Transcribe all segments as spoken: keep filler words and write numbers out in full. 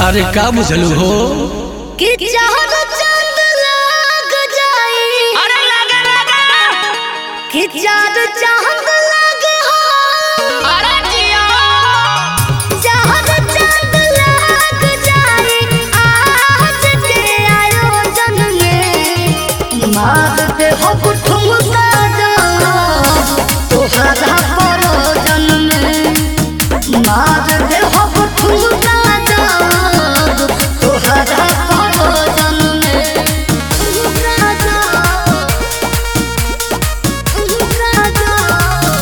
अरे का बुझलू हो कि चाहत चांद लाग जाए। अरे लगे लगे कि चांद चांद लागे हो। अरे जिया चाहत चांद लाग जाए आज के आयोजन में। मारते हो ठुमका जाओ तोहरा परोजन में। मारते हो ठुमका जाओ तोहरा परोजन में। ठुमका जाओ ठुमका जाओ।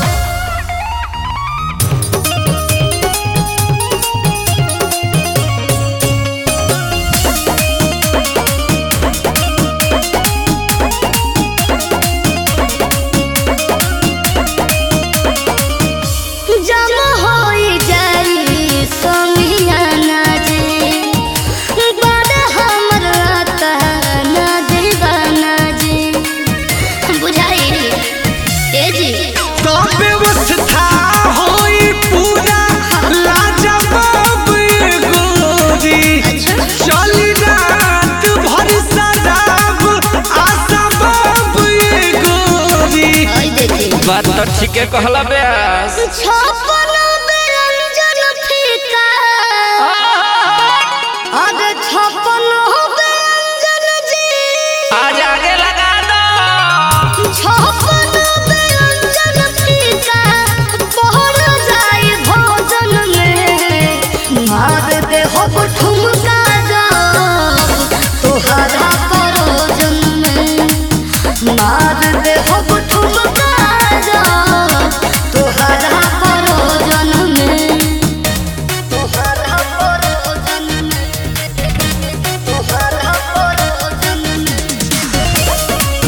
जमा होई जाई सोनियाना जी। बड़ा हमर राता ना दीवाना जी। बुझाई ए जी सब व्यवस्था होई पूरा लाजवाब ये गोरी। चली रात भर शराब आसबाब ये गोरी। आई देखी बात तो ठीके कहला ब्यास। छपन व्यंजन फीका। अरे छपन व्यंजन जी। आज आगे लगा दो। छपन व्यंजन फीका पहर जाए भोजन में। मार दे हो ठुमका जाओ तोहरा परोजन में। मार दे हो ठुमका जाओ तोहरा परोजन में। तोहरा परोजन में। तोहरा परोजन में।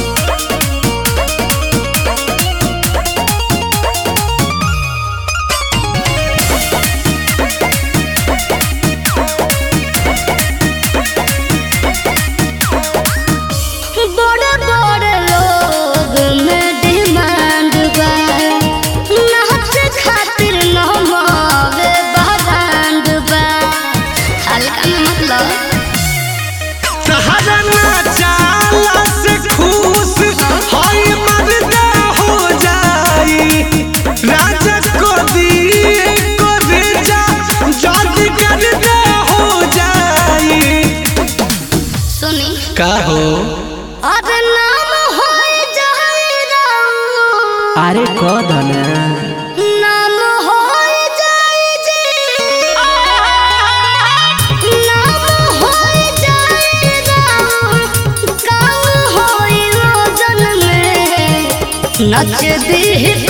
बड़े बड़े लोग में डिमांड बा। नाच खातिर नमावे बरांड बा। हल्का में मतलब सहारा चाला से खुश होई मर्दा हो जाई। राजा को दिए को रेजा जल्दी कर दे हो जाई। सुनी का हो अरे नाम होए जाए राम। अरे कदना नाम होए जाए जी। नाम होए जाए राम। काम होए रोजन में। नच दी